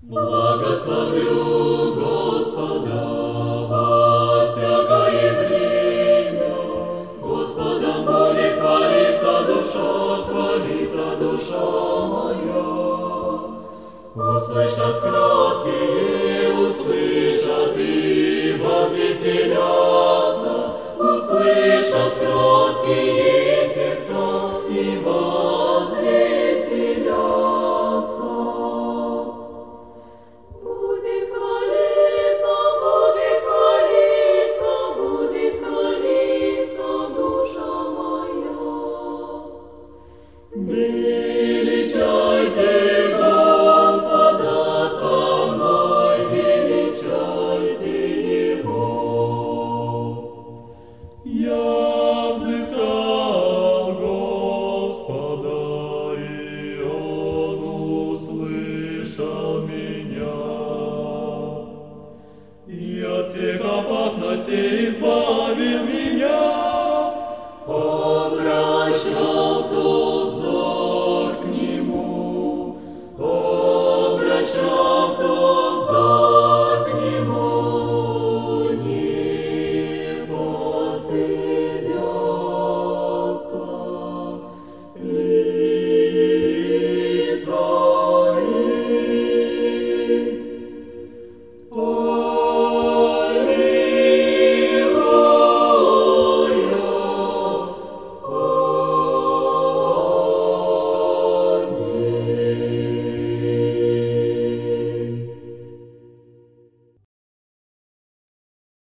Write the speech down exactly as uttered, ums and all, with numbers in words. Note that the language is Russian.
Благословлю Господа во всякое время. Господом будет хвалиться душа, хвалиться душа моя. Услышат кроткие, услышат и возвеселятся. Услышат кроткие сердца и возвеселятся. Будет хвалиться, будет хвалиться, будет хвалиться душа моя. Величайте Господа со мной, величайте Его. Я взыскал Господа, и Он услышал меня, и от всех опасностей избавил.